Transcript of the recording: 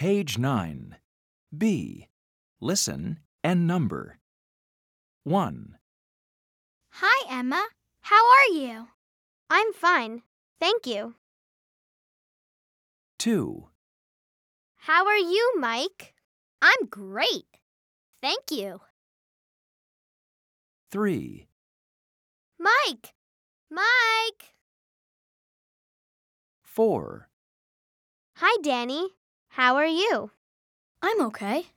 Page 9. B. Listen and number. 1, Hi, Emma. How are you? I'm fine. Thank you. 2, How are you, Mike? I'm great. Thank you. 3, Mike! Mike! 4, Hi, Danny. How are you? I'm okay.